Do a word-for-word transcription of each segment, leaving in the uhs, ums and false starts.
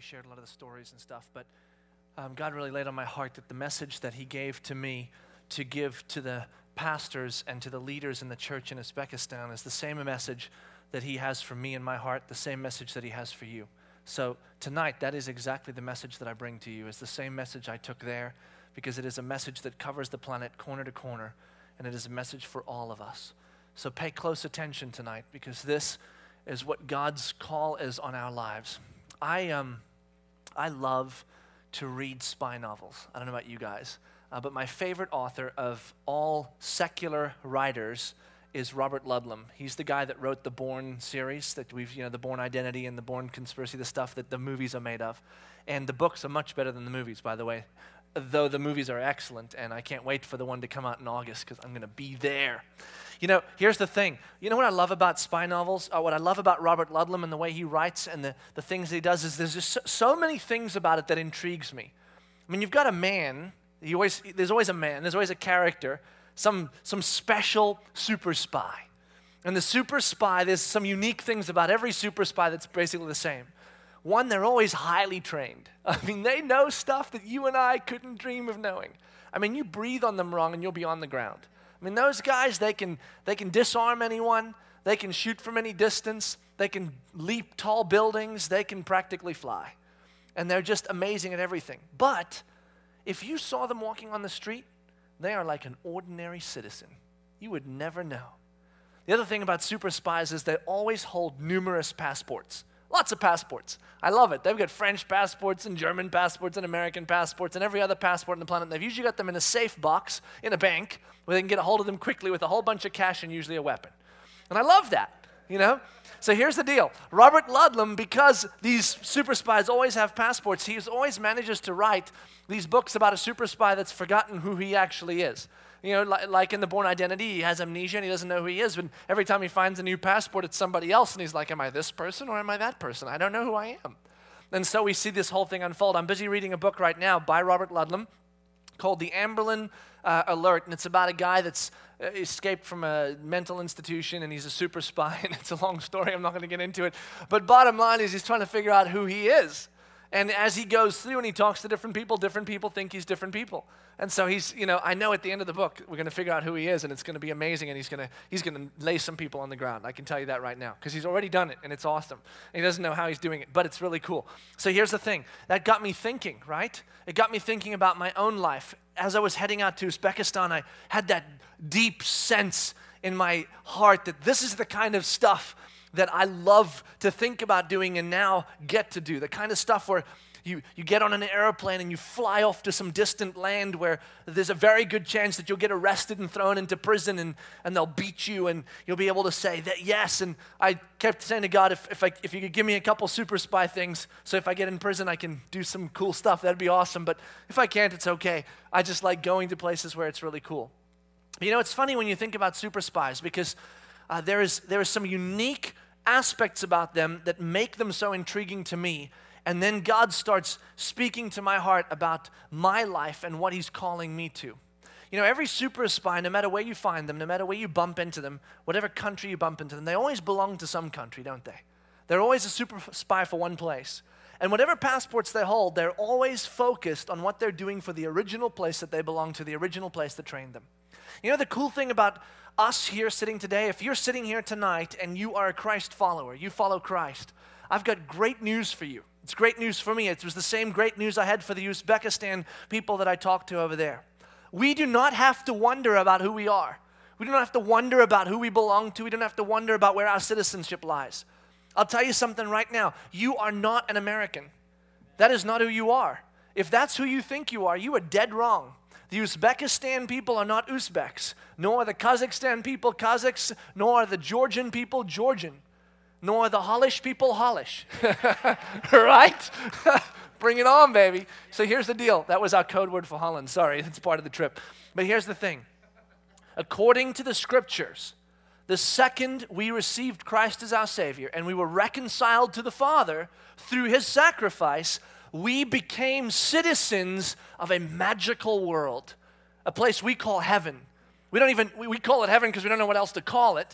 shared a lot of the stories and stuff, but um, God really laid on my heart that the message that he gave to me to give to the pastors and to the leaders in the church in Uzbekistan is the same message that he has for me in my heart, the same message that he has for you. So tonight, that is exactly the message that I bring to you. It's the same message I took there, because it is a message that covers the planet corner to corner, and it is a message for all of us. So pay close attention tonight, because this is what God's call is on our lives. I um, I love to read spy novels. I don't know about you guys, uh, but my favorite author of all secular writers is Robert Ludlum. He's the guy that wrote the Bourne series, that we've, you know, the Bourne Identity and the Bourne Conspiracy, the stuff that the movies are made of. And the books are much better than the movies, by the way, though the movies are excellent, and I can't wait for the one to come out in August, because I'm going to be there. You know, here's the thing. You know what I love about spy novels? Uh, what I love about Robert Ludlum and the way he writes and the, the things that he does is there's just so, so many things about it that intrigues me. I mean, you've got a man. He always, there's always a man. There's always a character, some, some special super spy. And the super spy, there's some unique things about every super spy that's basically the same. One, they're always highly trained. I mean, they know stuff that you and I couldn't dream of knowing. I mean, you breathe on them wrong and you'll be on the ground. I mean, those guys, they can they can disarm anyone. They can shoot from any distance. They can leap tall buildings. They can practically fly. And they're just amazing at everything. But if you saw them walking on the street, they are like an ordinary citizen. You would never know. The other thing about super spies is they always hold numerous passports. Lots of passports. I love it. They've got French passports and German passports and American passports and every other passport on the planet. They've usually got them in a safe box in a bank where they can get a hold of them quickly with a whole bunch of cash and usually a weapon. And I love that, you know? So here's the deal. Robert Ludlum, because these super spies always have passports, he always manages to write these books about a super spy that's forgotten who he actually is. You know, like, like in the Bourne Identity, he has amnesia and he doesn't know who he is. But every time he finds a new passport, it's somebody else. And he's like, am I this person or am I that person? I don't know who I am. And so we see this whole thing unfold. I'm busy reading a book right now by Robert Ludlum called The Amberlin uh, Alert. And it's about a guy that's uh, escaped from a mental institution and he's a super spy. And it's a long story. I'm not going to get into it. But bottom line is he's trying to figure out who he is. And as he goes through and he talks to different people, different people think he's different people. And so he's, you know, I know at the end of the book, we're going to figure out who he is, and it's going to be amazing, and he's going to he's going to lay some people on the ground. I can tell you that right now, because he's already done it, and it's awesome. And he doesn't know how he's doing it, but it's really cool. So here's the thing. That got me thinking, right? It got me thinking about my own life. As I was heading out to Uzbekistan, I had that deep sense in my heart that this is the kind of stuff that I love to think about doing and now get to do. The kind of stuff where you, you get on an airplane and you fly off to some distant land where there's a very good chance that you'll get arrested and thrown into prison and, and they'll beat you and you'll be able to say that yes. And I kept saying to God, if, if, I, if you could give me a couple super spy things, so if I get in prison I can do some cool stuff, that'd be awesome. But if I can't, it's okay. I just like going to places where it's really cool. You know, it's funny when you think about super spies because uh, there is there is some unique aspects about them that make them so intriguing to me. And then God starts speaking to my heart about my life and what he's calling me to. You know, every super spy, no matter where you find them, no matter where you bump into them, whatever country you bump into them, they always belong to some country, don't they? They're always a super spy for one place. And whatever passports they hold, they're always focused on what they're doing for the original place that they belong to, the original place that trained them. You know, the cool thing about us here sitting today, if you're sitting here tonight and you are a Christ follower, you follow Christ, I've got great news for you. It's great news for me. It was the same great news I had for the Uzbekistan people that I talked to over there. We do not have to wonder about who we are. We don't have to wonder about who we belong to. We don't have to wonder about where our citizenship lies. I'll tell you something right now. You are not an American. That is not who you are. If that's who you think you are, you are dead wrong. The Uzbekistan people are not Uzbeks, nor are the Kazakhstan people Kazakhs, nor are the Georgian people Georgian, nor are the Hollish people Hollish. Right? Bring it on, baby. So here's the deal. That was our code word for Holland. Sorry, that's part of the trip. But here's the thing. According to the scriptures, the second we received Christ as our Savior and we were reconciled to the Father through his sacrifice, we became citizens of a magical world, a place we call heaven. We don't even, we, we call it heaven because we don't know what else to call it.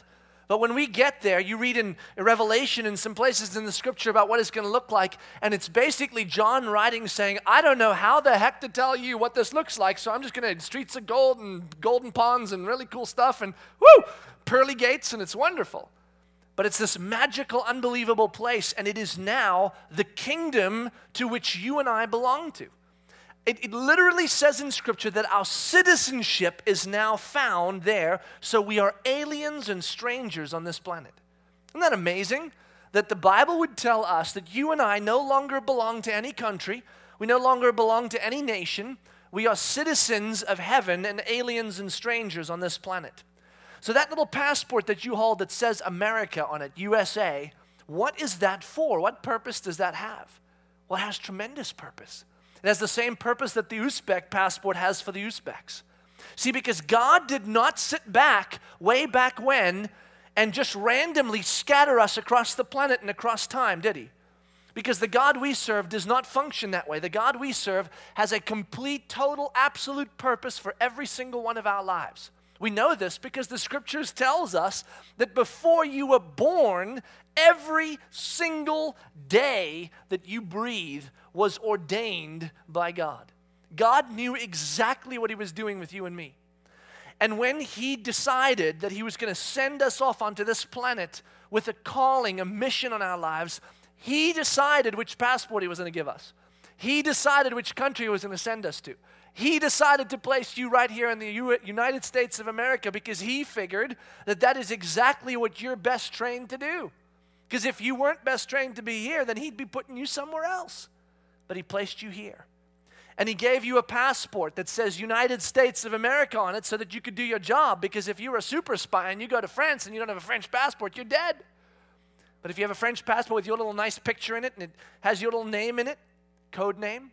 But when we get there, you read in Revelation and some places in the scripture about what it's going to look like, and it's basically John writing saying, I don't know how the heck to tell you what this looks like, so I'm just going to, streets of gold and golden ponds and really cool stuff and whoo, pearly gates, and it's wonderful. But it's this magical, unbelievable place, and it is now the kingdom to which you and I belong to. It, it literally says in Scripture that our citizenship is now found there, so we are aliens and strangers on this planet. Isn't that amazing? That the Bible would tell us that you and I no longer belong to any country, we no longer belong to any nation, we are citizens of heaven and aliens and strangers on this planet. So that little passport that you hold that says America on it, U S A, what is that for? What purpose does that have? Well, it has tremendous purpose. It has the same purpose that the Uzbek passport has for the Uzbeks. See, because God did not sit back way back when and just randomly scatter us across the planet and across time, did he? Because the God we serve does not function that way. The God we serve has a complete, total, absolute purpose for every single one of our lives. We know this because the scriptures tells us that before you were born, every single day that you breathe was ordained by God. God knew exactly what he was doing with you and me. And when he decided that he was going to send us off onto this planet with a calling, a mission on our lives, he decided which passport he was going to give us. He decided which country he was going to send us to. He decided to place you right here in the U- United States of America because he figured that that is exactly what you're best trained to do. Because if you weren't best trained to be here, then he'd be putting you somewhere else. But he placed you here. And he gave you a passport that says United States of America on it so that you could do your job. Because if you're a super spy and you go to France and you don't have a French passport, you're dead. But if you have a French passport with your little nice picture in it and it has your little name in it, code name,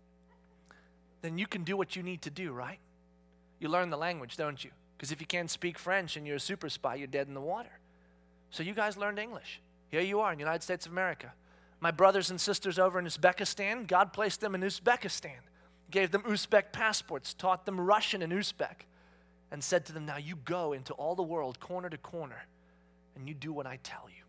then you can do what you need to do, right? You learn the language, don't you? Because if you can't speak French and you're a super spy, you're dead in the water. So you guys learned English. Here you are in the United States of America. My brothers and sisters over in Uzbekistan, God placed them in Uzbekistan, gave them Uzbek passports, taught them Russian and Uzbek, and said to them, now you go into all the world, corner to corner, and you do what I tell you.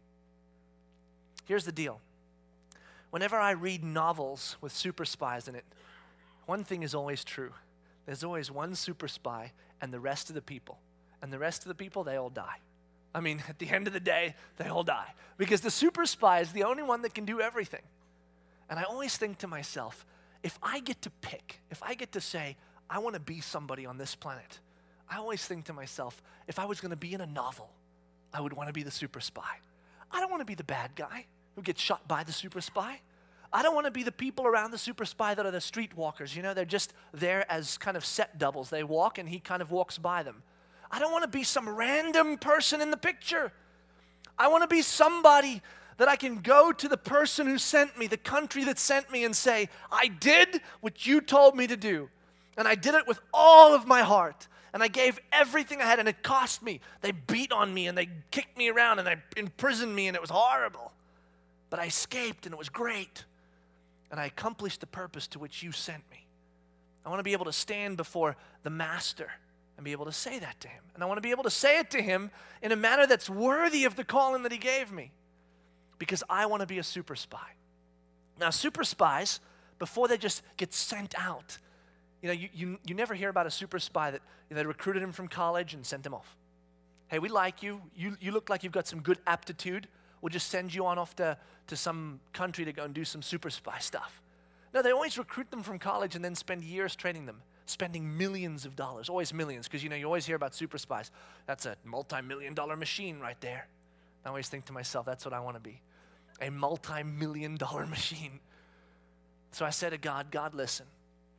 Here's the deal. Whenever I read novels with super spies in it, one thing is always true. There's always one super spy and the rest of the people. And the rest of the people, they all die. I mean, at the end of the day, they all die. Because the super spy is the only one that can do everything. And I always think to myself, if I get to pick, if I get to say, I want to be somebody on this planet, I always think to myself, if I was going to be in a novel, I would want to be the super spy. I don't want to be the bad guy who gets shot by the super spy. I don't want to be the people around the super spy that are the streetwalkers. You know, they're just there as kind of set doubles. They walk and he kind of walks by them. I don't want to be some random person in the picture. I want to be somebody that I can go to the person who sent me, the country that sent me, and say, I did what you told me to do. And I did it with all of my heart. And I gave everything I had, and it cost me. They beat on me, and they kicked me around, and they imprisoned me, and it was horrible. But I escaped, and it was great. And I accomplished the purpose to which you sent me. I want to be able to stand before the master and be able to say that to him. And I want to be able to say it to him in a manner that's worthy of the calling that he gave me. Because I want to be a super spy. Now, super spies, before they just get sent out, you know, you, you, you never hear about a super spy that you know, they recruited him from college and sent him off. Hey, we like you. You, you look like you've got some good aptitude. We'll just send you on off to, to some country to go and do some super spy stuff. No, they always recruit them from college and then spend years training them, spending millions of dollars, always millions, because you know you always hear about super spies. That's a multi-million dollar machine right there. I always think to myself, that's what I want to be, a multi-million dollar machine. So I said to God, God, listen,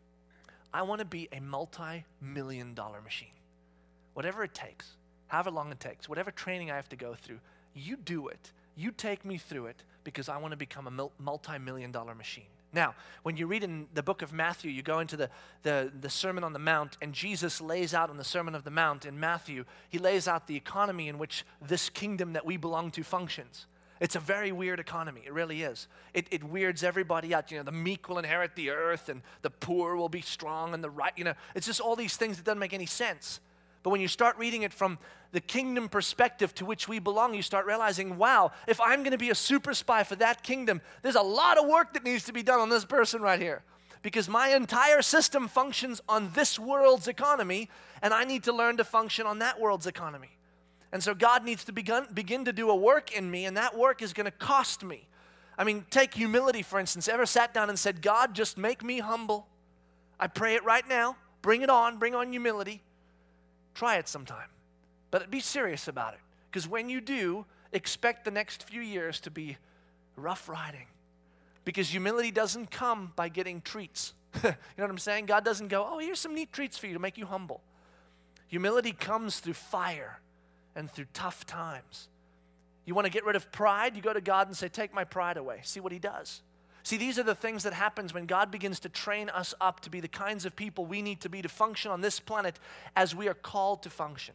I want to be a multi-million dollar machine. Whatever it takes, however long it takes, whatever training I have to go through, you do it. You take me through it because I want to become a multi-million dollar machine. Now, when you read in the book of Matthew, you go into the, the, the Sermon on the Mount, and Jesus lays out in the Sermon on the Mount in Matthew, he lays out the economy in which this kingdom that we belong to functions. It's a very weird economy. It really is. It, it weirds everybody out. You know, the meek will inherit the earth, and the poor will be strong, and the right, you know, it's just all these things that doesn't make any sense. But when you start reading it from the kingdom perspective to which we belong, you start realizing, wow, if I'm going to be a super spy for that kingdom, there's a lot of work that needs to be done on this person right here. Because my entire system functions on this world's economy, and I need to learn to function on that world's economy. And so God needs to begin, begin to do a work in me, and that work is going to cost me. I mean, take humility, for instance. Ever sat down and said, God, just make me humble? I pray it right now. Bring it on. Bring on humility. Try it sometime. But be serious about it. Because when you do, expect the next few years to be rough riding. Because humility doesn't come by getting treats. You know what I'm saying? God doesn't go, oh, here's some neat treats for you to make you humble. Humility comes through fire and through tough times. You want to get rid of pride? You go to God and say, take my pride away. See what he does. See, these are the things that happens when God begins to train us up to be the kinds of people we need to be to function on this planet as we are called to function.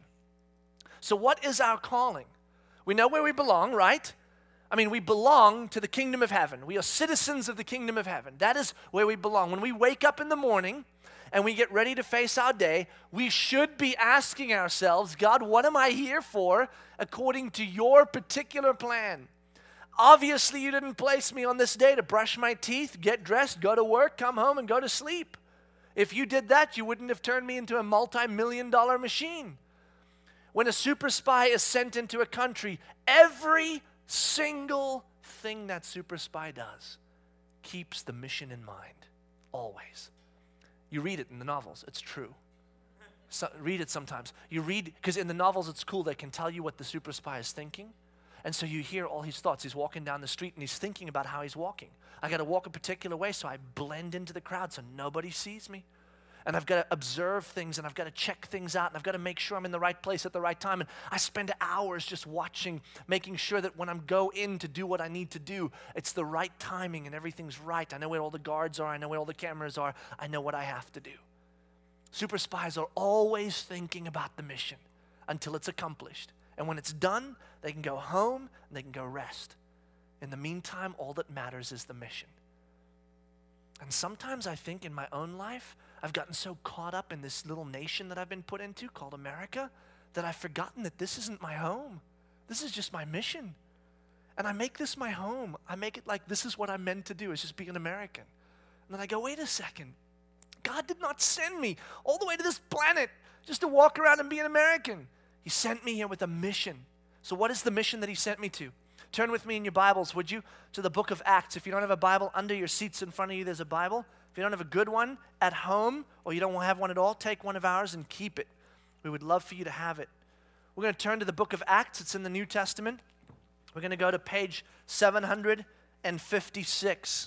So what is our calling? We know where we belong, right? I mean, we belong to the kingdom of heaven. We are citizens of the kingdom of heaven. That is where we belong. When we wake up in the morning and we get ready to face our day, we should be asking ourselves, God, what am I here for according to your particular plan? Obviously, you didn't place me on this day to brush my teeth, get dressed, go to work, come home, and go to sleep. If you did that, you wouldn't have turned me into a multi-million dollar machine. When a super spy is sent into a country, every single thing that super spy does keeps the mission in mind, always. You read it in the novels, it's true. So, read it sometimes. You read, because in the novels it's cool, they can tell you what the super spy is thinking. And so you hear all his thoughts. He's walking down the street and he's thinking about how he's walking. I got to walk a particular way so I blend into the crowd so nobody sees me. And I've got to observe things and I've got to check things out and I've got to make sure I'm in the right place at the right time. And I spend hours just watching, making sure that when I go in to do what I need to do, it's the right timing and everything's right. I know where all the guards are. I know where all the cameras are. I know what I have to do. Super spies are always thinking about the mission until it's accomplished. And when it's done, they can go home and they can go rest. In the meantime, all that matters is the mission. And sometimes I think in my own life, I've gotten so caught up in this little nation that I've been put into called America that I've forgotten that this isn't my home. This is just my mission. And I make this my home. I make it like this is what I'm meant to do, is just be an American. And then I go, wait a second. God did not send me all the way to this planet just to walk around and be an American. He sent me here with a mission. So what is the mission that he sent me to? Turn with me in your Bibles, would you, to the book of Acts. If you don't have a Bible, under your seats in front of you, there's a Bible. If you don't have a good one at home, or you don't have one at all, take one of ours and keep it. We would love for you to have it. We're going to turn to the book of Acts. It's in the New Testament. We're going to go to page seven hundred fifty-six.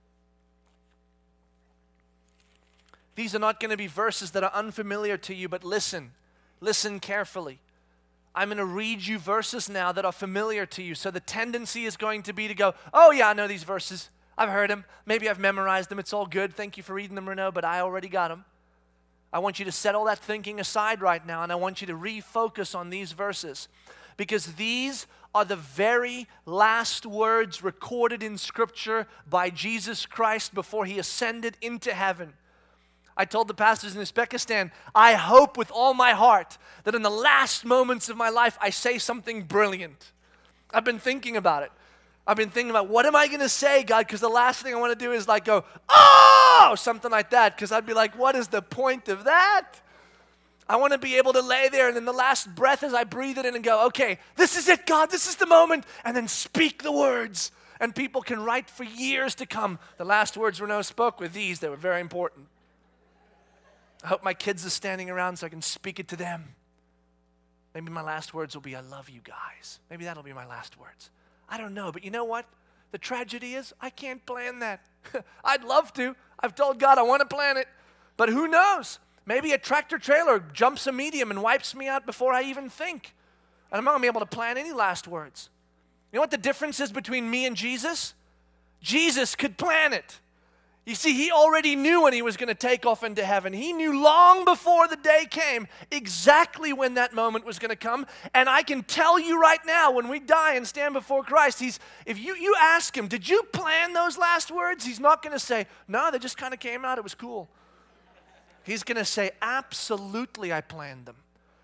These are not going to be verses that are unfamiliar to you, but listen. Listen carefully. I'm going to read you verses now that are familiar to you. So the tendency is going to be to go, oh yeah, I know these verses. I've heard them. Maybe I've memorized them. It's all good. Thank you for reading them, Renaud, but I already got them. I want you to set all that thinking aside right now, and I want you to refocus on these verses, because these are the very last words recorded in Scripture by Jesus Christ before he ascended into heaven. I told the pastors in Uzbekistan, I hope with all my heart that in the last moments of my life I say something brilliant. I've been thinking about it. I've been thinking about, what am I going to say, God? Because the last thing I want to do is like go, oh, something like that. Because I'd be like, what is the point of that? I want to be able to lay there and in the last breath as I breathe it in and go, okay, this is it, God, this is the moment. And then speak the words. And people can write for years to come. The last words Renaud spoke were these. They were very important. I hope my kids are standing around so I can speak it to them. Maybe my last words will be, I love you guys. Maybe that'll be my last words. I don't know, but you know what? The tragedy is I can't plan that. I'd love to. I've told God I want to plan it. But who knows? Maybe a tractor trailer jumps a medium and wipes me out before I even think. And I'm not going to be able to plan any last words. You know what the difference is between me and Jesus? Jesus could plan it. You see, he already knew when he was going to take off into heaven. He knew long before the day came exactly when that moment was going to come. And I can tell you right now, when we die and stand before Christ, he's, if you, you ask him, did you plan those last words? He's not going to say, no, they just kind of came out. It was cool. He's going to say, absolutely, I planned them.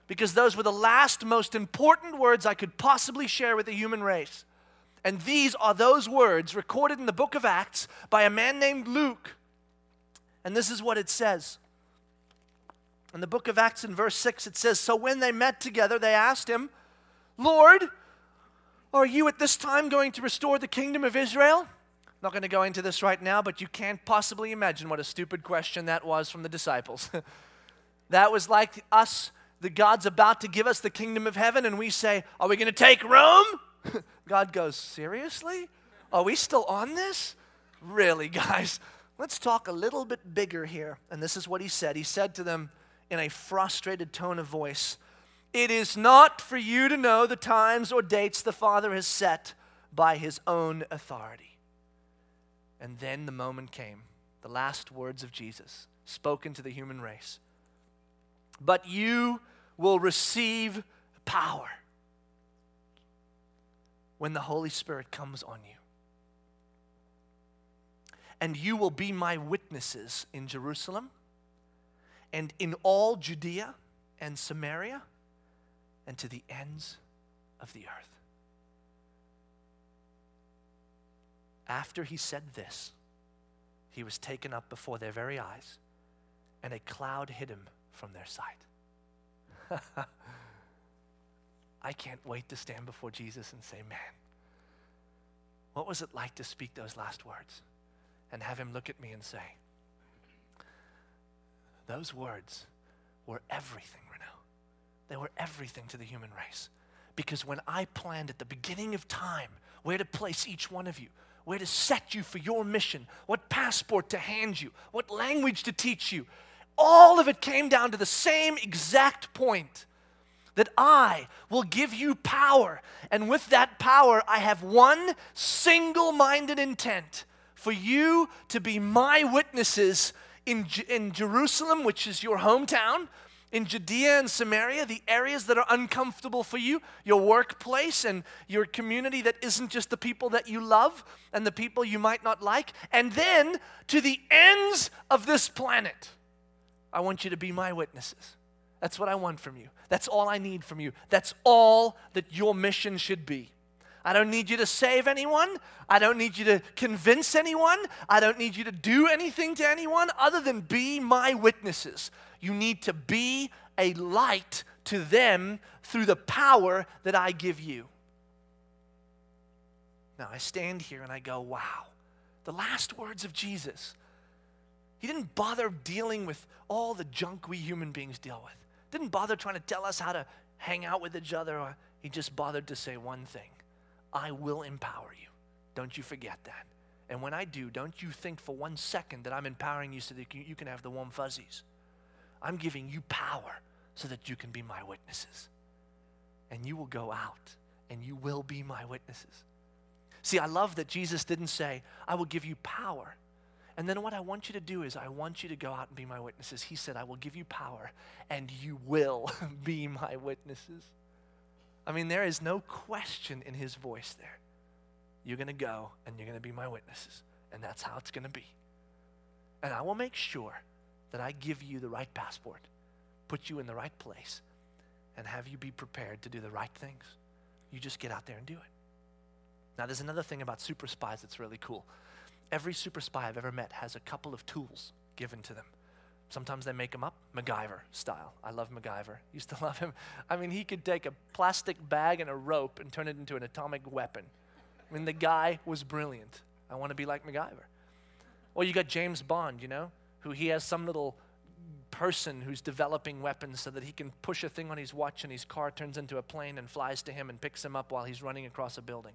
because those were the last most important words I could possibly share with the human race. And these are those words recorded in the book of Acts by a man named Luke. And this is what it says. In the book of Acts in verse six, it says, "So when they met together, they asked him, 'Lord, are you at this time going to restore the kingdom of Israel?'" Not going to go into this right now, but you can't possibly imagine what a stupid question that was from the disciples. That was like us, the God's about to give us the kingdom of heaven, and we say, "Are we going to take Rome?" God goes, "Seriously? Are we still on this? Really, guys? Let's talk a little bit bigger here." And this is what he said. He said to them in a frustrated tone of voice, "It is not for you to know the times or dates the Father has set by his own authority." And then the moment came, the last words of Jesus spoken to the human race. "But you will receive power when the Holy Spirit comes on you. And you will be my witnesses in Jerusalem and in all Judea and Samaria and to the ends of the earth." After he said this, he was taken up before their very eyes, and a cloud hid him from their sight. I can't wait to stand before Jesus and say, "Man, what was it like to speak those last words?" And have him look at me and say, "Those words were everything, Renaud. They were everything to the human race." Because when I planned at the beginning of time where to place each one of you, where to set you for your mission, what passport to hand you, what language to teach you, all of it came down to the same exact point, that I will give you power. And with that power, I have one single-minded intent: for you to be my witnesses in, in Jerusalem, which is your hometown, in Judea and Samaria, the areas that are uncomfortable for you, your workplace and your community that isn't just the people that you love and the people you might not like, and then to the ends of this planet. I want you to be my witnesses. That's what I want from you. That's all I need from you. That's all that your mission should be. I don't need you to save anyone. I don't need you to convince anyone. I don't need you to do anything to anyone other than be my witnesses. You need to be a light to them through the power that I give you. Now I stand here and I go, wow, the last words of Jesus. He didn't bother dealing with all the junk we human beings deal with. Didn't bother trying to tell us how to hang out with each other. He just bothered to say one thing: I will empower you. Don't you forget that. And when I do, don't you think for one second that I'm empowering you so that you can have the warm fuzzies. I'm giving you power so that you can be my witnesses. And you will go out and you will be my witnesses. See, I love that Jesus didn't say, I will give you power. And then what I want you to do is I want you to go out and be my witnesses. He said, I will give you power and you will be my witnesses. I mean, there is no question in his voice there. You're going to go and you're going to be my witnesses. And that's how it's going to be. And I will make sure that I give you the right passport, put you in the right place, and have you be prepared to do the right things. You just get out there and do it. Now, there's another thing about super spies that's really cool. Every super spy I've ever met has a couple of tools given to them. Sometimes they make them up, MacGyver style. I love MacGyver. Used to love him. I mean, he could take a plastic bag and a rope and turn it into an atomic weapon. I mean, the guy was brilliant. I want to be like MacGyver. Or you got James Bond, you know, who he has some little person who's developing weapons so that he can push a thing on his watch and his car turns into a plane and flies to him and picks him up while he's running across a building.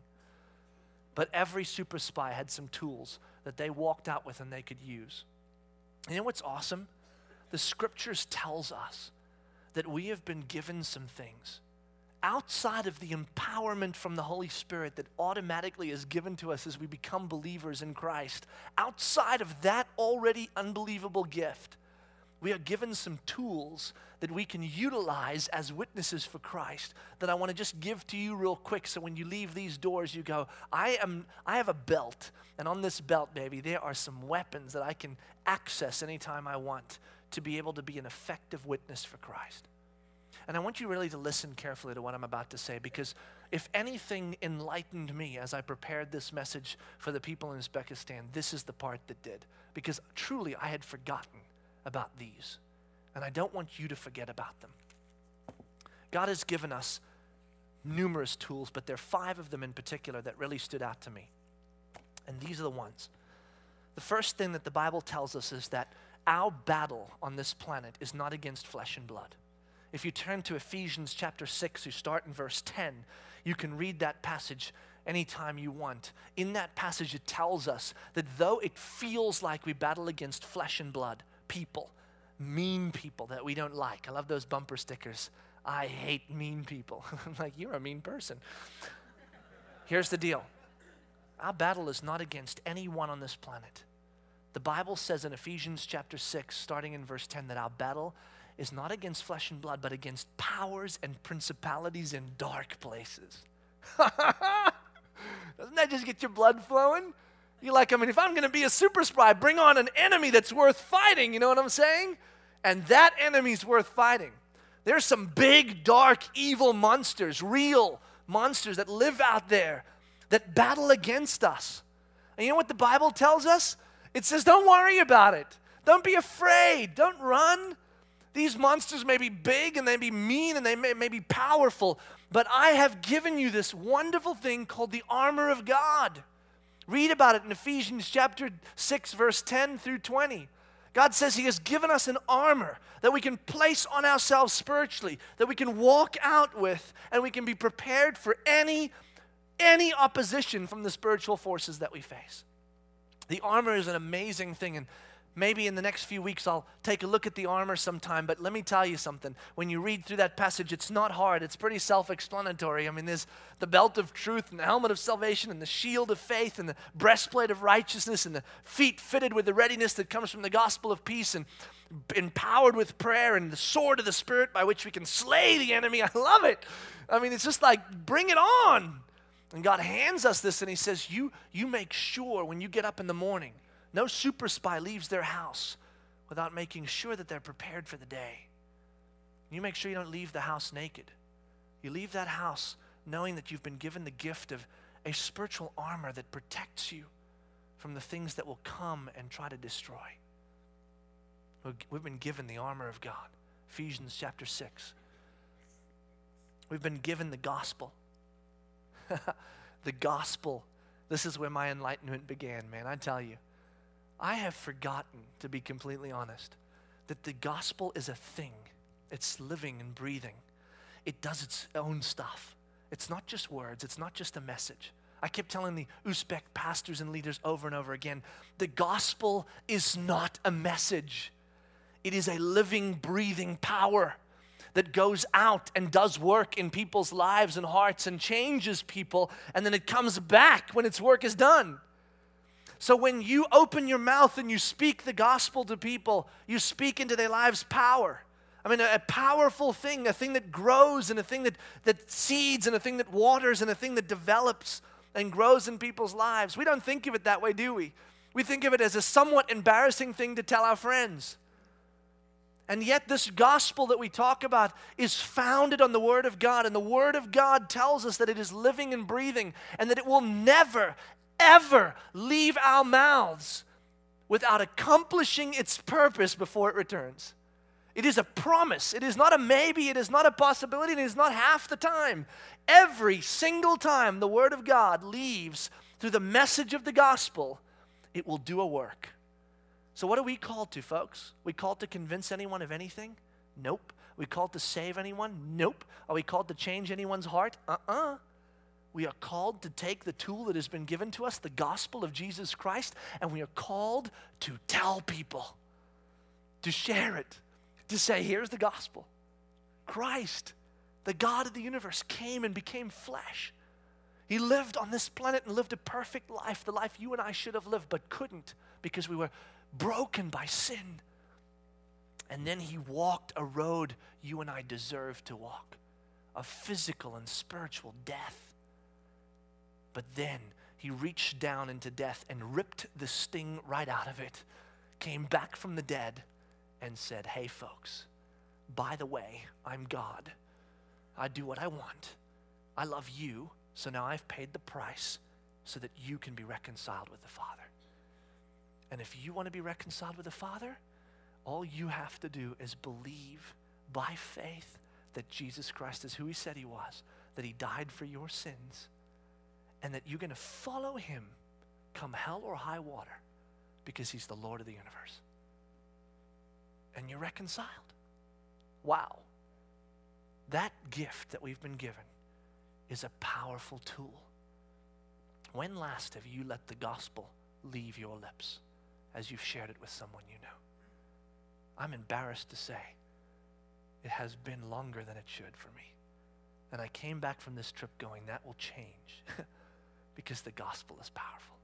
But every super spy had some tools that they walked out with and they could use. And you know what's awesome? The scriptures tells us that we have been given some things outside of the empowerment from the Holy Spirit that automatically is given to us as we become believers in Christ. Outside of that already unbelievable gift, we are given some tools that we can utilize as witnesses for Christ that I want to just give to you real quick so when you leave these doors you go, I am I have a belt, and on this belt, baby, there are some weapons that I can access anytime I want to be able to be an effective witness for Christ. And I want you really to listen carefully to what I'm about to say, because if anything enlightened me as I prepared this message for the people in Uzbekistan, this is the part that did. Because truly I had forgotten about these. And I don't want you to forget about them. God has given us numerous tools, but there are five of them in particular that really stood out to me. And these are the ones. The first thing that the Bible tells us is that our battle on this planet is not against flesh and blood. If you turn to Ephesians chapter six, you start in verse ten, you can read that passage anytime you want. In that passage, it tells us that though it feels like we battle against flesh and blood, people, mean people that we don't like. I love those bumper stickers. I hate mean people. I'm like, you're a mean person. Here's the deal. Our battle is not against anyone on this planet. The Bible says in Ephesians chapter six, starting in verse ten, that our battle is not against flesh and blood, but against powers and principalities in dark places. Doesn't that just get your blood flowing? You're like, I mean, if I'm going to be a super spy, bring on an enemy that's worth fighting, you know what I'm saying? And that enemy's worth fighting. There's some big, dark, evil monsters, real monsters that live out there that battle against us. And you know what the Bible tells us? It says, don't worry about it. Don't be afraid. Don't run. These monsters may be big and they may be mean and they may, may be powerful, but I have given you this wonderful thing called the armor of God. Read about it in Ephesians chapter six, verse ten through twenty. God says he has given us an armor that we can place on ourselves spiritually, that we can walk out with, and we can be prepared for any, any opposition from the spiritual forces that we face. The armor is an amazing thing, and maybe in the next few weeks I'll take a look at the armor sometime, but let me tell you something. When you read through that passage, it's not hard. It's pretty self-explanatory. I mean, there's the belt of truth and the helmet of salvation and the shield of faith and the breastplate of righteousness and the feet fitted with the readiness that comes from the gospel of peace and empowered with prayer and the sword of the Spirit by which we can slay the enemy. I love it. I mean, it's just like, bring it on. And God hands us this and he says, you, you make sure when you get up in the morning, no super spy leaves their house without making sure that they're prepared for the day. You make sure you don't leave the house naked. You leave that house knowing that you've been given the gift of a spiritual armor that protects you from the things that will come and try to destroy. We've been given the armor of God. Ephesians chapter six. We've been given the gospel. The gospel. This is where my enlightenment began, man, I tell you. I have forgotten, to be completely honest, that the gospel is a thing. It's living and breathing. It does its own stuff. It's not just words. It's not just a message. I kept telling the Uzbek pastors and leaders over and over again, the gospel is not a message. It is a living, breathing power that goes out and does work in people's lives and hearts and changes people, and then it comes back when its work is done. So when you open your mouth and you speak the gospel to people, you speak into their lives power. I mean, a, a powerful thing, a thing that grows and a thing that, that seeds and a thing that waters and a thing that develops and grows in people's lives. We don't think of it that way, do we? We think of it as a somewhat embarrassing thing to tell our friends. And yet this gospel that we talk about is founded on the Word of God, and the Word of God tells us that it is living and breathing and that it will never, ever leave our mouths without accomplishing its purpose before it returns. It is a promise. It is not a maybe. It is not a possibility. It is not half the time. Every single time the Word of God leaves through the message of the gospel, it will do a work. So what are we called to, folks? We called to convince anyone of anything? Nope. Are we called to save anyone? Nope. Are we called to change anyone's heart? Uh-uh. We are called to take the tool that has been given to us, the gospel of Jesus Christ, and we are called to tell people, to share it, to say, here's the gospel. Christ, the God of the universe, came and became flesh. He lived on this planet and lived a perfect life, the life you and I should have lived, but couldn't because we were broken by sin. And then he walked a road you and I deserve to walk, of physical and spiritual death. But then he reached down into death and ripped the sting right out of it, came back from the dead and said, hey folks, by the way, I'm God. I do what I want. I love you, so now I've paid the price so that you can be reconciled with the Father. And if you want to be reconciled with the Father, all you have to do is believe by faith that Jesus Christ is who he said he was, that he died for your sins, and that you're going to follow him come hell or high water because he's the Lord of the universe. And you're reconciled. Wow. That gift that we've been given is a powerful tool. When last have you let the gospel leave your lips as you've shared it with someone you know? I'm embarrassed to say it has been longer than it should for me. And I came back from this trip going, that will change because the gospel is powerful.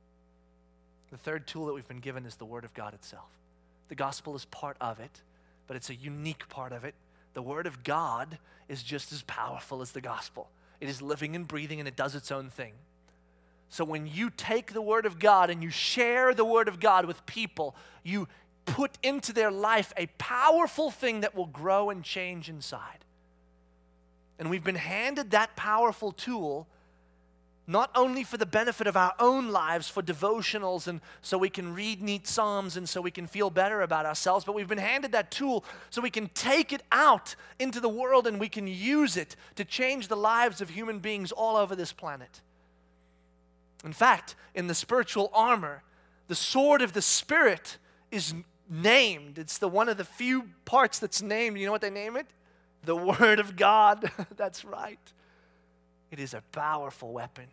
The third tool that we've been given is the Word of God itself. The gospel is part of it, but it's a unique part of it. The Word of God is just as powerful as the gospel. It is living and breathing, and it does its own thing. So when you take the Word of God and you share the Word of God with people, you put into their life a powerful thing that will grow and change inside. And we've been handed that powerful tool not only for the benefit of our own lives, for devotionals, and so we can read neat psalms and so we can feel better about ourselves, but we've been handed that tool so we can take it out into the world and we can use it to change the lives of human beings all over this planet. In fact, in the spiritual armor, the sword of the Spirit is named. It's the one of the few parts that's named. You know what they name it? The Word of God. That's right. It is a powerful weapon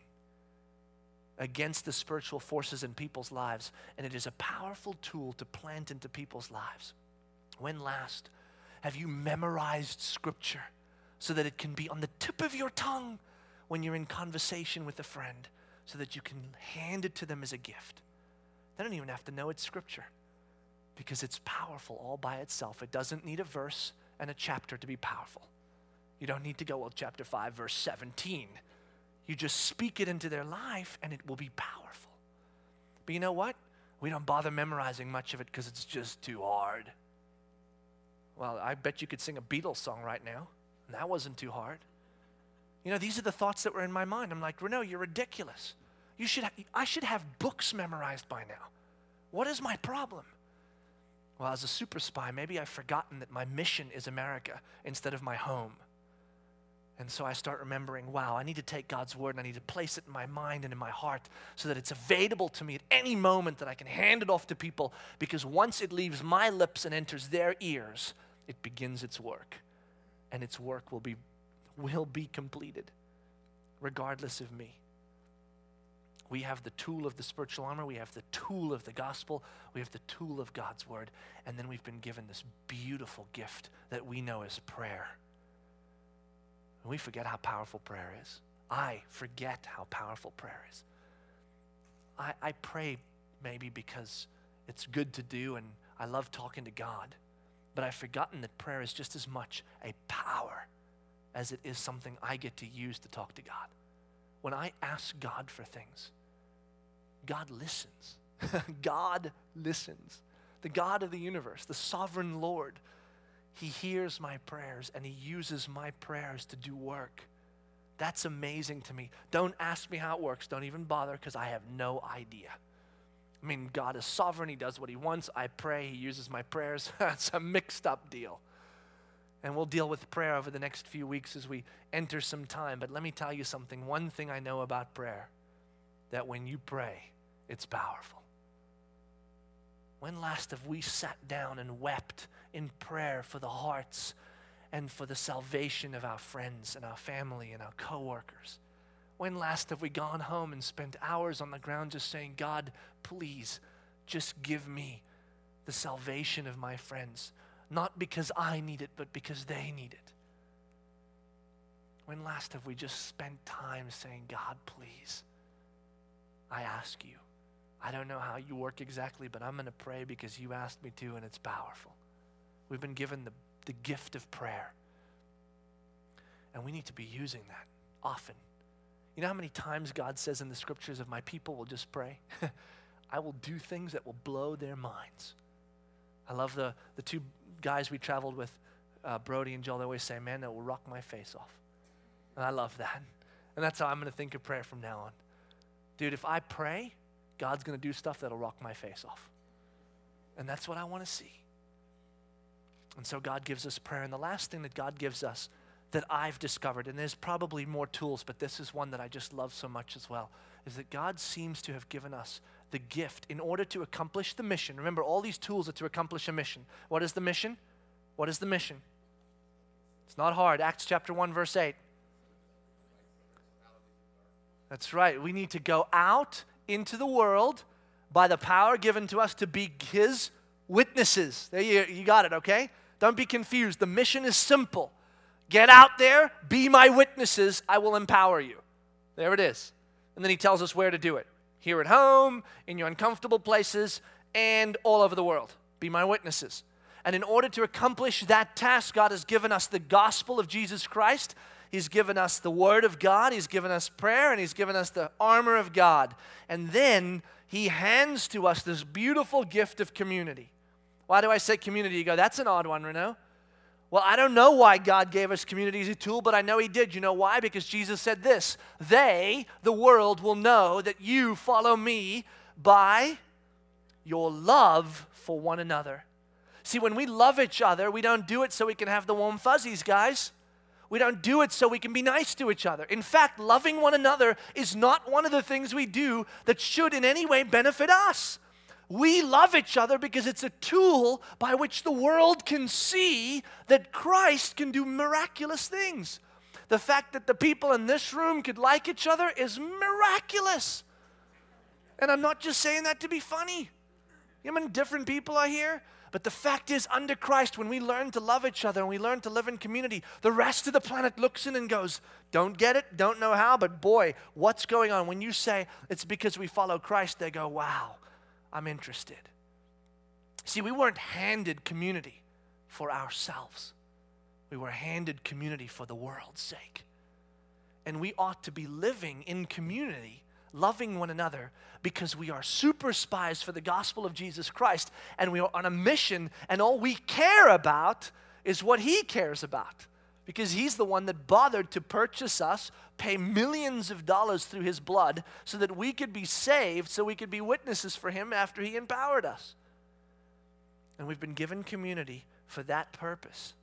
against the spiritual forces in people's lives, and it is a powerful tool to plant into people's lives. When last have you memorized Scripture so that it can be on the tip of your tongue when you're in conversation with a friend, so that you can hand it to them as a gift? They don't even have to know it's Scripture because it's powerful all by itself. It doesn't need a verse and a chapter to be powerful. You don't need to go, well, chapter five, verse seventeen. You just speak it into their life and it will be powerful. But you know what? We don't bother memorizing much of it because it's just too hard. Well, I bet you could sing a Beatles song right now, and that wasn't too hard. You know, these are the thoughts that were in my mind. I'm like, Renaud, you're ridiculous. You should ha- I should have books memorized by now. What is my problem? Well, as a super spy, maybe I've forgotten that my mission is America instead of my home. And so I start remembering, wow, I need to take God's word and I need to place it in my mind and in my heart so that it's available to me at any moment, that I can hand it off to people, because once it leaves my lips and enters their ears, it begins its work. And its work will be, will be completed, regardless of me. We have the tool of the spiritual armor, we have the tool of the gospel, we have the tool of God's word, and then we've been given this beautiful gift that we know as prayer. And we forget how powerful prayer is. I forget how powerful prayer is. I, I pray maybe because it's good to do and I love talking to God, but I've forgotten that prayer is just as much a power as it is something I get to use to talk to God. When I ask God for things, God listens. God listens. The God of the universe, the sovereign Lord, He hears my prayers and He uses my prayers to do work. That's amazing to me. Don't ask me how it works. Don't even bother, because I have no idea. I mean, God is sovereign. He does what He wants. I pray. He uses my prayers. It's a mixed up deal. And we'll deal with prayer over the next few weeks as we enter some time. But let me tell you something. One thing I know about prayer, that when you pray, it's powerful. When last have we sat down and wept in prayer for the hearts and for the salvation of our friends and our family and our coworkers? When last have we gone home and spent hours on the ground just saying, God, please, just give me the salvation of my friends. Not because I need it, but because they need it. When last have we just spent time saying, God, please, I ask you. I don't know how you work exactly, but I'm going to pray because you asked me to, and it's powerful. We've been given the, the gift of prayer. And we need to be using that often. You know how many times God says in the scriptures, if my people will just pray, I will do things that will blow their minds. I love the, the two guys we traveled with uh, Brody and Joel, they always say, man, that will rock my face off. And I love that. And that's how I'm going to think of prayer from now on. Dude, if I pray, God's going to do stuff that'll rock my face off. And that's what I want to see. And so God gives us prayer. And the last thing that God gives us that I've discovered, and there's probably more tools, but this is one that I just love so much as well, is that God seems to have given us the gift in order to accomplish the mission. Remember, all these tools are to accomplish a mission. What is the mission? What is the mission? It's not hard. Acts chapter one, verse eight. That's right. We need to go out into the world by the power given to us to be His witnesses. There you, you got it, okay? Don't be confused. The mission is simple. Get out there, be my witnesses, I will empower you. There it is. And then He tells us where to do it. Here at home, in your uncomfortable places, and all over the world. Be my witnesses. And in order to accomplish that task, God has given us the gospel of Jesus Christ. He's given us the word of God. He's given us prayer, and He's given us the armor of God. And then He hands to us this beautiful gift of community. Why do I say community? You go, that's an odd one, Renaud. Well, I don't know why God gave us community as a tool, but I know He did. You know why? Because Jesus said this, they, the world, will know that you follow me by your love for one another. See, when we love each other, we don't do it so we can have the warm fuzzies, guys. We don't do it so we can be nice to each other. In fact, loving one another is not one of the things we do that should in any way benefit us. We love each other because it's a tool by which the world can see that Christ can do miraculous things. The fact that the people in this room could like each other is miraculous. And I'm not just saying that to be funny. You know how many different people are here? But the fact is, under Christ, when we learn to love each other and we learn to live in community, the rest of the planet looks in and goes, don't get it, don't know how, but boy, what's going on? When you say it's because we follow Christ, they go, wow, I'm interested. See, we weren't handed community for ourselves. We were handed community for the world's sake. And we ought to be living in community, loving one another, because we are super spies for the gospel of Jesus Christ, and we are on a mission, and all we care about is what He cares about, because He's the one that bothered to purchase us, pay millions of dollars through His blood so that we could be saved, so we could be witnesses for Him after He empowered us. And we've been given community for that purpose.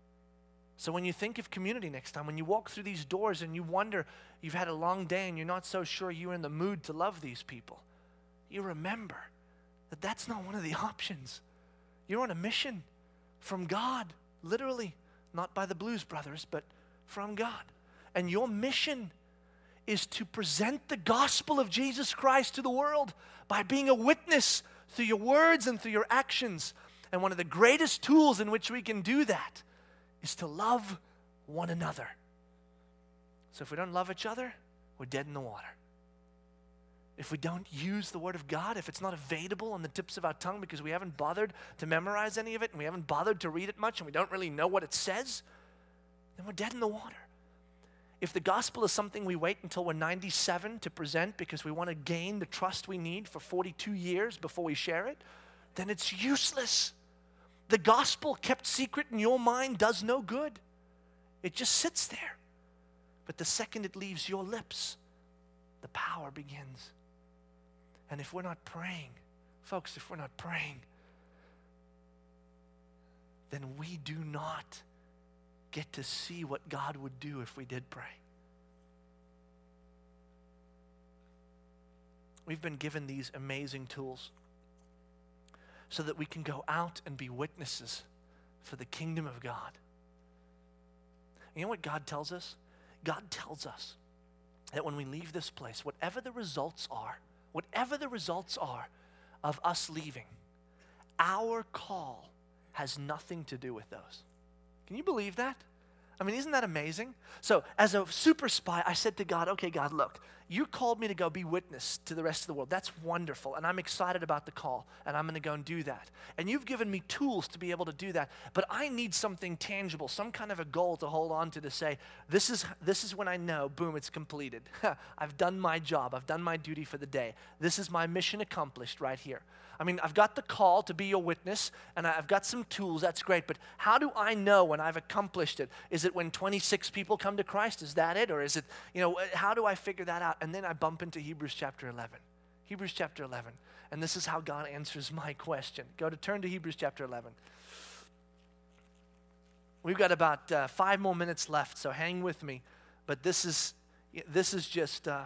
So when you think of community next time, when you walk through these doors and you wonder, you've had a long day and you're not so sure you're in the mood to love these people, you remember that that's not one of the options. You're on a mission from God, literally, not by the Blues Brothers, but from God. And your mission is to present the gospel of Jesus Christ to the world by being a witness through your words and through your actions. And one of the greatest tools in which we can do that is to love one another. So if we don't love each other, we're dead in the water. If we don't use the Word of God, if it's not available on the tips of our tongue because we haven't bothered to memorize any of it and we haven't bothered to read it much and we don't really know what it says, then we're dead in the water. If the gospel is something we wait until we're ninety-seven to present because we want to gain the trust we need for forty-two years before we share it, then it's useless. The gospel kept secret in your mind does no good. It just sits there. But the second it leaves your lips, the power begins. And if we're not praying, folks, if we're not praying, then we do not get to see what God would do if we did pray. We've been given these amazing tools so that we can go out and be witnesses for the kingdom of God. You know what God tells us? God tells us that when we leave this place, whatever the results are, whatever the results are of us leaving, our call has nothing to do with those. Can you believe that? I mean, isn't that amazing? So as a super spy, I said to God, okay, God, look, you called me to go be witness to the rest of the world. That's wonderful, and I'm excited about the call, and I'm going to go and do that. And you've given me tools to be able to do that, but I need something tangible, some kind of a goal to hold on to to say, this is, this is when I know, boom, it's completed. I've done my job. I've done my duty for the day. This is my mission accomplished right here. I mean, I've got the call to be your witness, and I've got some tools, that's great, but how do I know when I've accomplished it? Is it when twenty-six people come to Christ? Is that it? Or is it, you know, how do I figure that out? And then I bump into Hebrews chapter eleven. Hebrews chapter eleven. And this is how God answers my question. Go to turn to Hebrews chapter eleven. We've got about uh, five more minutes left, so hang with me. But this is, this is just... Uh,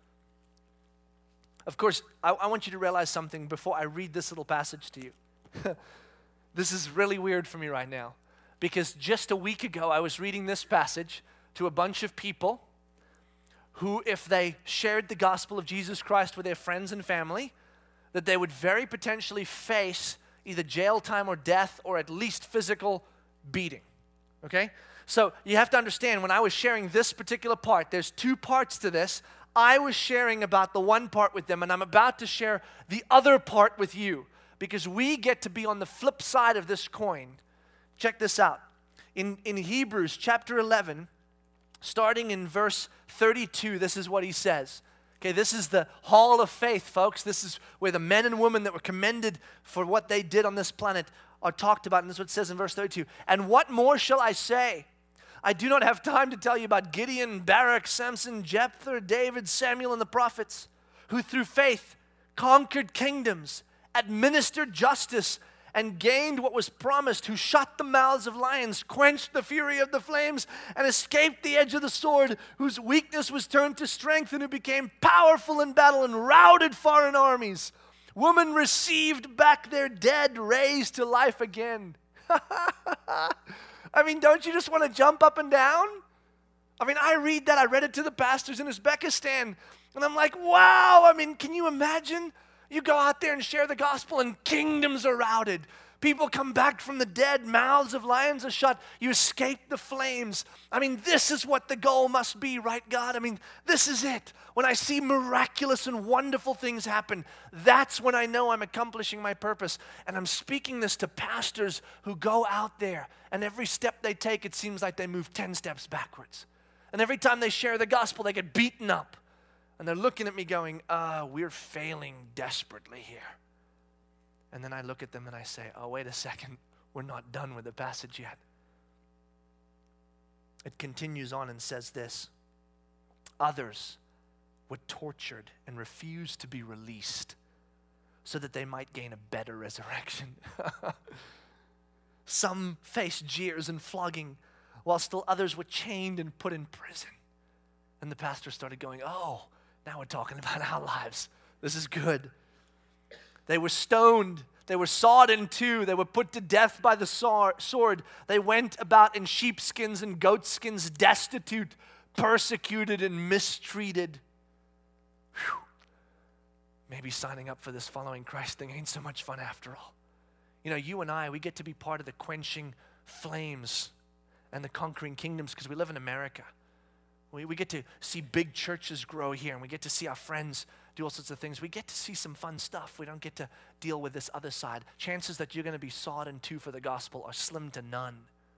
Of course, I, I want you to realize something before I read this little passage to you. This is really weird for me right now, because just a week ago I was reading this passage to a bunch of people who, if they shared the gospel of Jesus Christ with their friends and family, that they would very potentially face either jail time or death or at least physical beating, okay? So you have to understand, when I was sharing this particular part, there's two parts to this. I was sharing about the one part with them, and I'm about to share the other part with you, because we get to be on the flip side of this coin. Check this out. In, in Hebrews chapter eleven, starting in verse thirty-two, this is what he says. Okay, this is the hall of faith, folks. This is where the men and women that were commended for what they did on this planet are talked about, and this is what it says in verse thirty-two. And what more shall I say? I do not have time to tell you about Gideon, Barak, Samson, Jephthah, David, Samuel, and the prophets, who through faith conquered kingdoms, administered justice, and gained what was promised, who shut the mouths of lions, quenched the fury of the flames, and escaped the edge of the sword, whose weakness was turned to strength, and who became powerful in battle and routed foreign armies. Women received back their dead, raised to life again. I mean, don't you just want to jump up and down? I mean, I read that. I read it to the pastors in Uzbekistan, and I'm like, wow. I mean, can you imagine? You go out there and share the gospel, and kingdoms are routed. People come back from the dead. Mouths of lions are shut. You escape the flames. I mean, this is what the goal must be, right, God? I mean, this is it. When I see miraculous and wonderful things happen, that's when I know I'm accomplishing my purpose. And I'm speaking this to pastors who go out there, and every step they take, it seems like they move ten steps backwards. And every time they share the gospel, they get beaten up. And they're looking at me going, uh, we're failing desperately here. And then I look at them and I say, oh, wait a second. We're not done with the passage yet. It continues on and says this. Others were tortured and refused to be released so that they might gain a better resurrection. Some faced jeers and flogging, while still others were chained and put in prison. And the pastor started going, oh, now we're talking about our lives. This is good. They were stoned. They were sawed in two. They were put to death by the sword. They went about in sheepskins and goatskins, destitute, persecuted, and mistreated. Whew. Maybe signing up for this following Christ thing ain't so much fun after all. You know, you and I, we get to be part of the quenching flames and the conquering kingdoms because we live in America. We, we get to see big churches grow here, and we get to see our friends do all sorts of things. We get to see some fun stuff. We don't get to deal with this other side. Chances that you're going to be sawed in two for the gospel are slim to none.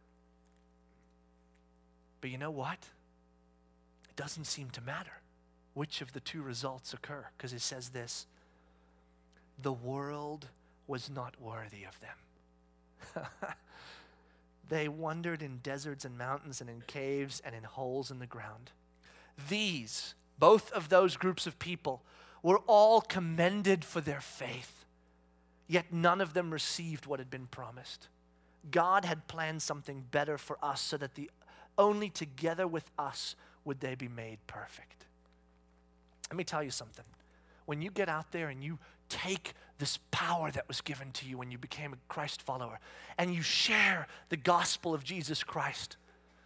But you know what? It doesn't seem to matter which of the two results occur, because it says this: the world was not worthy of them. They wandered in deserts and mountains and in caves and in holes in the ground. These, both of those groups of people, were all commended for their faith, yet none of them received what had been promised. God had planned something better for us so that the only together with us would they be made perfect. Let me tell you something. When you get out there and you take this power that was given to you when you became a Christ follower and you share the gospel of Jesus Christ,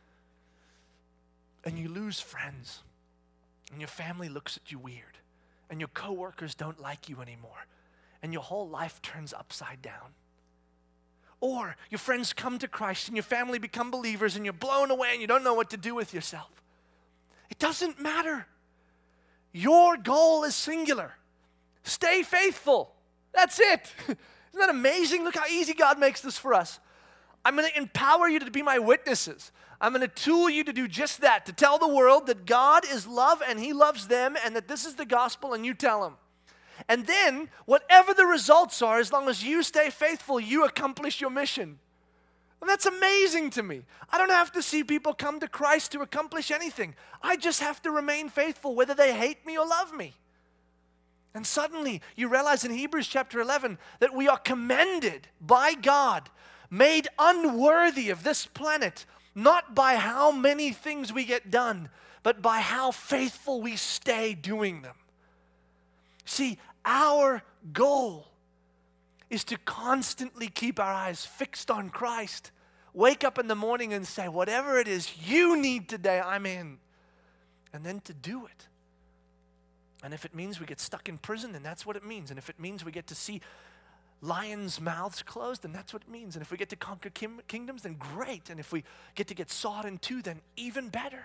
and you lose friends, and your family looks at you weird, and your coworkers don't like you anymore, and your whole life turns upside down. Or your friends come to Christ and your family become believers and you're blown away and you don't know what to do with yourself. It doesn't matter. Your goal is singular. Stay faithful. That's it. Isn't that amazing? Look how easy God makes this for us. I'm going to empower you to be my witnesses. I'm going to tool you to do just that, to tell the world that God is love and He loves them and that this is the gospel, and you tell them. And then, whatever the results are, as long as you stay faithful, you accomplish your mission. And that's amazing to me. I don't have to see people come to Christ to accomplish anything. I just have to remain faithful, whether they hate me or love me. And suddenly, you realize in Hebrews chapter eleven that we are commended by God, made unworthy of this planet, not by how many things we get done, but by how faithful we stay doing them. See, our goal is to constantly keep our eyes fixed on Christ. Wake up in the morning and say, whatever it is you need today, I'm in. And then to do it. And if it means we get stuck in prison, then that's what it means. And if it means we get to see lions' mouths closed, then that's what it means. And if we get to conquer kim- kingdoms, then great. And if we get to get sawed in two, then even better.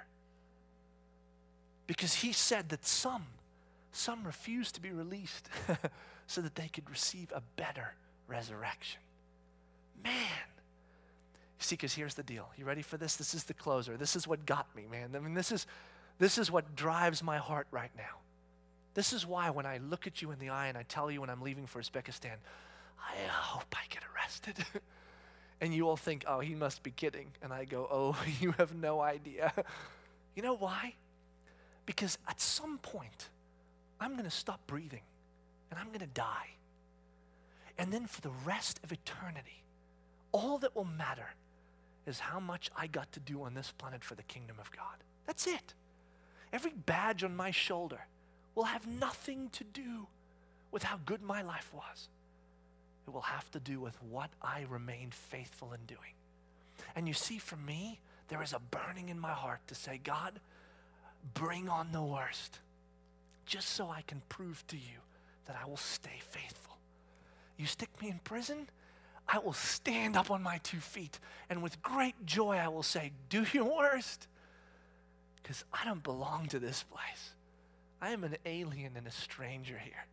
Because he said that some, some refused to be released so that they could receive a better resurrection. Man. See, because here's the deal. You ready for this? This is the closer. This is what got me, man. I mean, this is, this is what drives my heart right now. This is why when I look at you in the eye and I tell you when I'm leaving for Uzbekistan, I hope I get arrested. And you all think, oh, he must be kidding. And I go, oh, you have no idea. You know why? Because at some point, I'm going to stop breathing and I'm going to die. And then for the rest of eternity, all that will matter is how much I got to do on this planet for the kingdom of God. That's it. Every badge on my shoulder will have nothing to do with how good my life was. It will have to do with what I remained faithful in doing. And you see, for me, there is a burning in my heart to say, God, bring on the worst, just so I can prove to you that I will stay faithful. You stick me in prison, I will stand up on my two feet, and with great joy I will say, do your worst, because I don't belong to this place. I am an alien and a stranger here.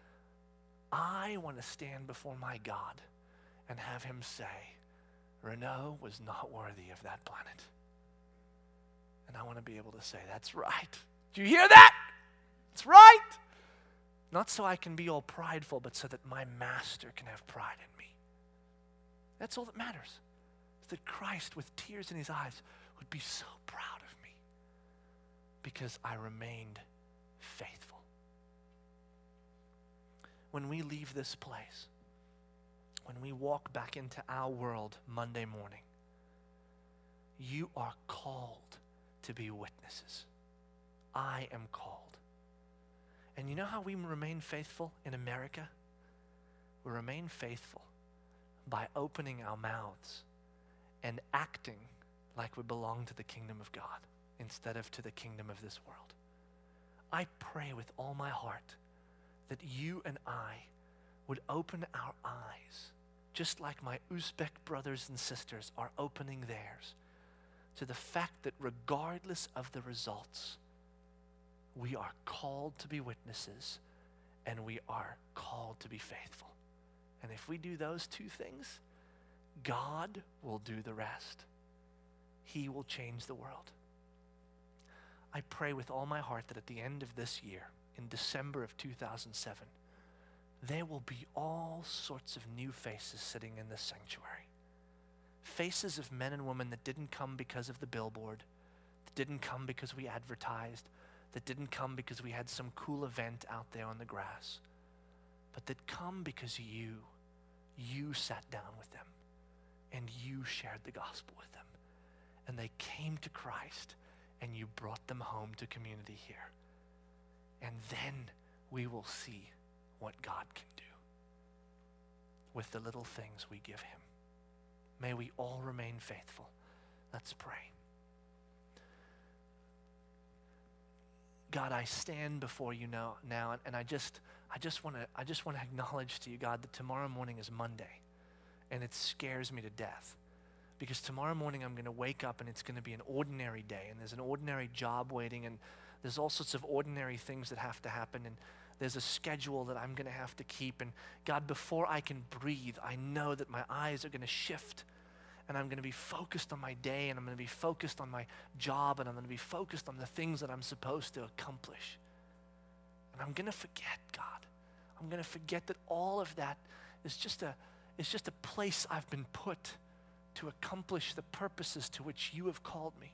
I want to stand before my God and have him say, Renault was not worthy of that planet. And I want to be able to say, that's right. Do you hear that? That's right. Not so I can be all prideful, but so that my master can have pride in me. That's all that matters. Is that Christ, with tears in his eyes, would be so proud of me because I remained faithful. When we leave this place, when we walk back into our world Monday morning, you are called to be witnesses. I am called. And you know how we remain faithful in America? We remain faithful by opening our mouths and acting like we belong to the kingdom of God instead of to the kingdom of this world. I pray with all my heart that you and I would open our eyes, just like my Uzbek brothers and sisters are opening theirs, to the fact that regardless of the results, we are called to be witnesses and we are called to be faithful. And if we do those two things, God will do the rest. He will change the world. I pray with all my heart that at the end of this year, in December of two thousand seven, there will be all sorts of new faces sitting in this sanctuary. Faces of men and women that didn't come because of the billboard, that didn't come because we advertised, that didn't come because we had some cool event out there on the grass, but that come because you, you sat down with them and you shared the gospel with them. And they came to Christ and you brought them home to community here. And then we will see what God can do with the little things we give him. May we all remain faithful. Let's pray. God, I stand before you now, now and I just I just want to I just want to acknowledge to you, God, that tomorrow morning is Monday, and it scares me to death. Because tomorrow morning I'm going to wake up and it's going to be an ordinary day, and there's an ordinary job waiting, and there's all sorts of ordinary things that have to happen, and there's a schedule that I'm going to have to keep. And God, before I can breathe, I know that my eyes are going to shift, and I'm going to be focused on my day, and I'm going to be focused on my job, and I'm going to be focused on the things that I'm supposed to accomplish. And I'm going to forget, God. I'm going to forget that all of that is just a, is just a place I've been put to accomplish the purposes to which you have called me.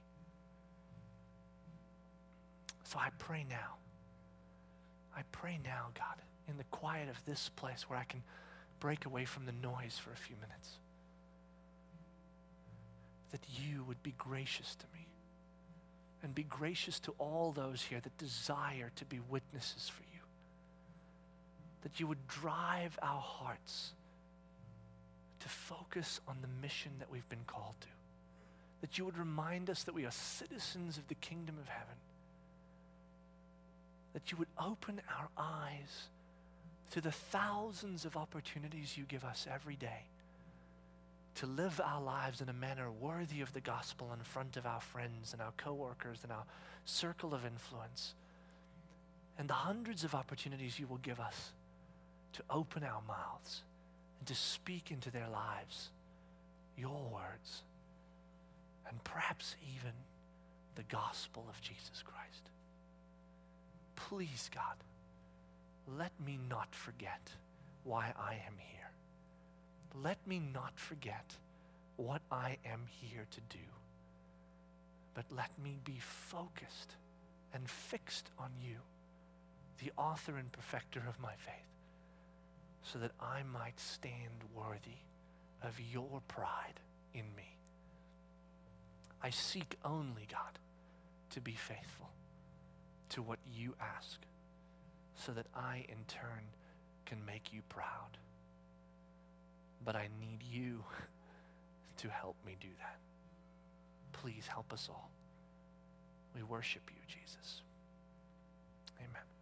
So I pray now. I pray now, God, in the quiet of this place where I can break away from the noise for a few minutes, that you would be gracious to me and be gracious to all those here that desire to be witnesses for you. That you would drive our hearts to focus on the mission that we've been called to. That you would remind us that we are citizens of the kingdom of heaven. That you would open our eyes to the thousands of opportunities you give us every day to live our lives in a manner worthy of the gospel in front of our friends and our coworkers and our circle of influence. And the hundreds of opportunities you will give us to open our mouths and to speak into their lives your words and perhaps even the gospel of Jesus Christ. Please, God, let me not forget why I am here. Let me not forget what I am here to do, but let me be focused and fixed on you, the author and perfecter of my faith, so that I might stand worthy of your pride in me. I seek only, God, to be faithful to what you ask, so that I in turn can make you proud. But I need you to help me do that. Please help us all. We worship you, Jesus. Amen.